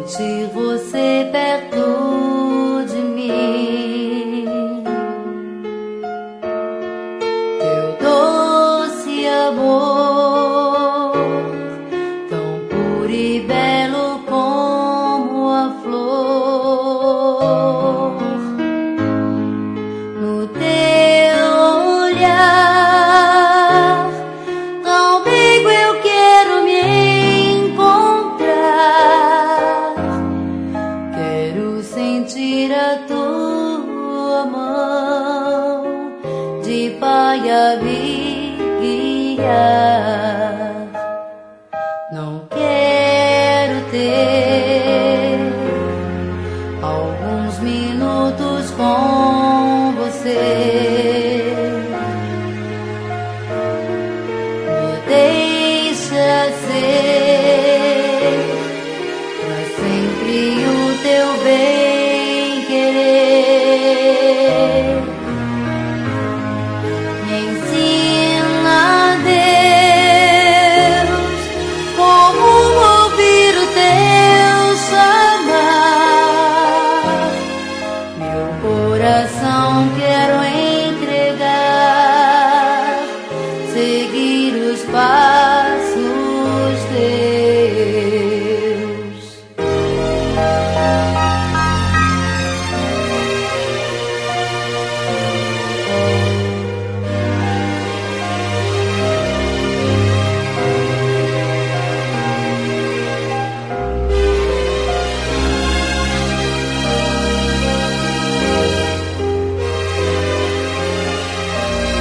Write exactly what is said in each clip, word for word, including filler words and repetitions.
sentir você perto de mim. Teu doce amor, tão puro e belo como a flor. No teu olhar, tão meigo eu quero me encontrar. Quero sentir a tua mão de pai a me guiar. Não quero ter alguns minutos com você. Me deixa ser pra sempre o teu bem querer. Me ensina, Deus, como ouvir o teu chamar. Meu coração quero entregar, seguir os passos teus.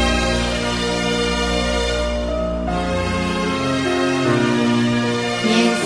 Me